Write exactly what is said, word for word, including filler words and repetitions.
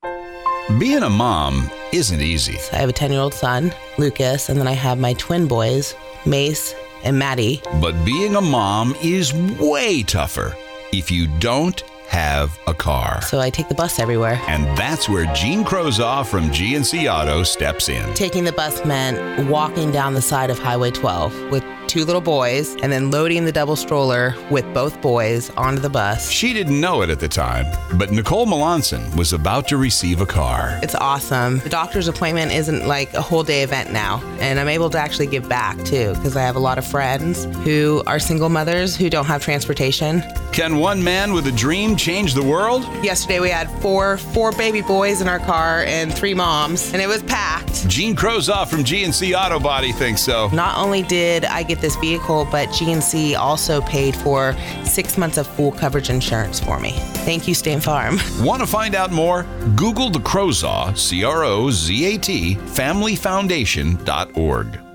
Being a mom isn't easy. I have a ten-year-old son, Lucas, and then I have my twin boys, Mace and Maddie. But being a mom is way tougher if you don't have a car. So I take the bus everywhere. And that's where Gene Crozaw from G N C Auto steps in. Taking the bus meant walking down the side of Highway twelve with two little boys and then loading the double stroller with both boys onto the bus. She didn't know it at the time, but Nicole Melanson was about to receive a car. It's awesome. The doctor's appointment isn't like a whole day event now, and I'm able to actually give back too because I have a lot of friends who are single mothers who don't have transportation. Can one man with a dream change the world? Yesterday we had four four baby boys in our car and three moms, and it was packed. Gene Crozaw from G N C Auto Body thinks so. Not only did I get this vehicle, but G N C also paid for six months of full coverage insurance for me. Thank you, State Farm. Want to find out more? Google the Crozaw, C R O Z A T, family foundation dot org.